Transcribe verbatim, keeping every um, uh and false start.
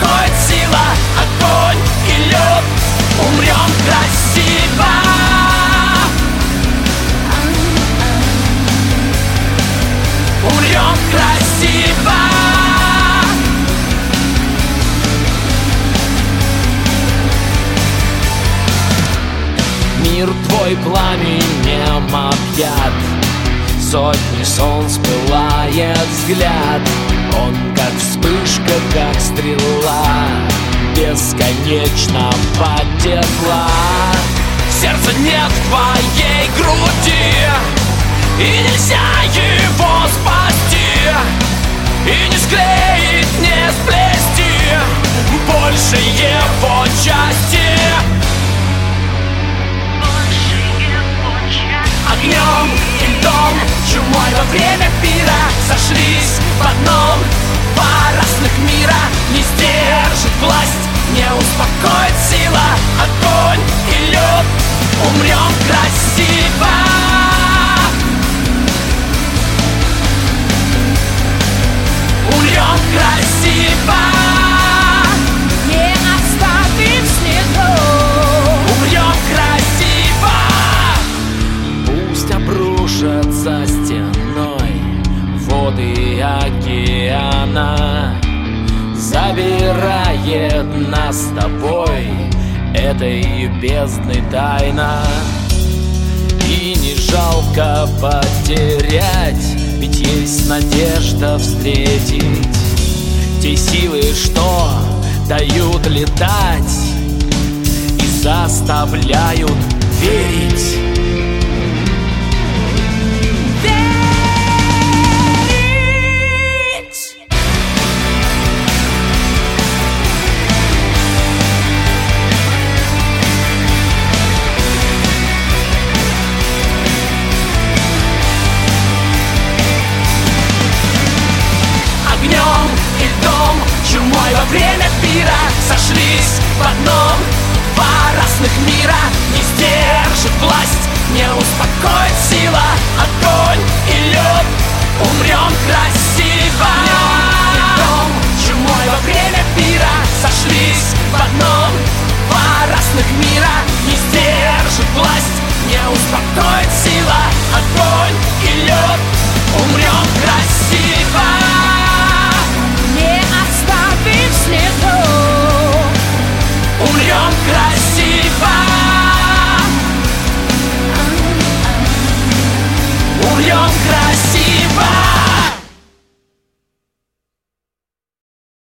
успокоит сила, огонь и лед. Умрем красиво. Умрем красиво. Мир твой пламенем объят, сотни солнц пылает взгляд. Он как вспышка, как стрела, бесконечно потекла. Сердца нет в твоей груди, и нельзя его спасти, и не склеить, не сплести больше его части. Огнем и льдом, чумой во время пира сошлись в одном. Два разных мира не сдержит власть, не успокоит сила, огонь и лед. Умрем красиво. Умрем красиво. Не оставим следов. Умрем красиво. Пусть обрушатся стеной воды океана, забирает нас с тобой этой бездны тайна. И не жалко потерять, ведь есть надежда встретить те силы, что дают летать и заставляют верить. Чумой во время пира сошлись в одном. Два разных мира не сдержит власть, не успокоит сила, огонь и лед. Умрем красиво.